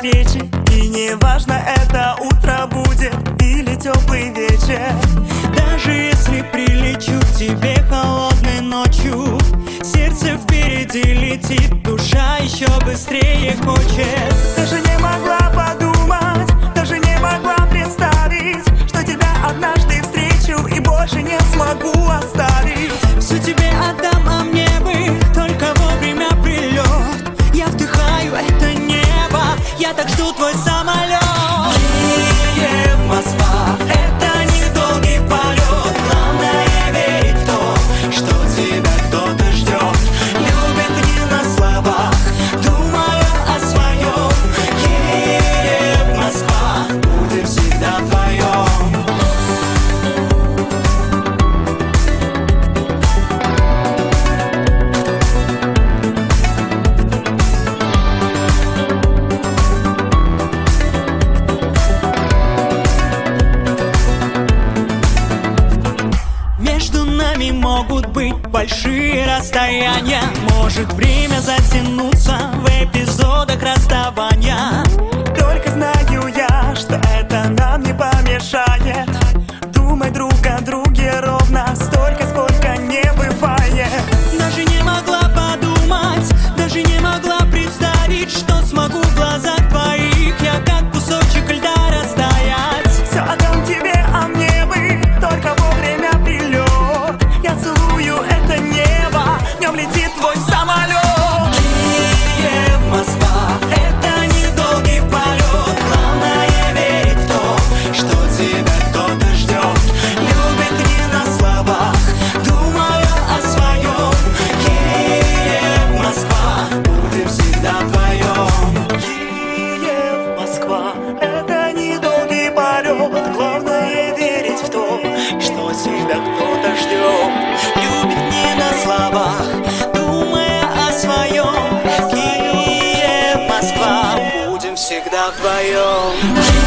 встречи, и не важно, это утро будет или теплый вечер. Даже если прилечу к тебе холодной ночью, сердце впереди летит, душа еще быстрее хочет. Даже не могла подумать, даже не могла представить, что тебя однажды встречу и больше не смогу оставить. Все тебе отдам, а мне бы только вовремя прилет. Я вдыхаю это небо, я так жду твой самолет. Киев, Москва, это недолгий полет. Главное верить в то, что тебя кто-то ждет. Любит не на словах, думая о своем. Киев, Москва, будем всегда вдвоем. Могут быть большие расстояния, может время затянуться в эпизодах расставания. Только знаю я, что это нам не помешает думать друг о друге ровно столько, сколько не бывает. Даже не могла подумать, даже не могла представить, что смогу в глазах твоих я как кусочек льда растаять. Все отдам тебе, а мне бы только вовремя прилет. Я целую это небо, в нем летит твой самолет. Киев, Москва, это недолгий полет. Главное верить в то, что тебя кто-то ждет. Любит не на словах, думая о своем. Киев, Москва, будем всегда вдвоем. Киев, Москва, это недолгий полет. Главное верить в то, что тебя кто-то ждет. Любит не на словах, думая о своем. Киев, Москва, будем всегда вдвоем.